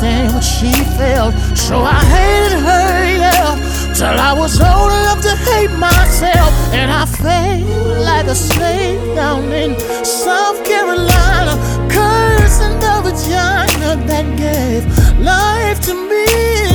understand what she felt. So I hated her, yeah, till I was old enough to hate myself. And I felt like a slave down in South Carolina, cursing the vagina that gave life to me.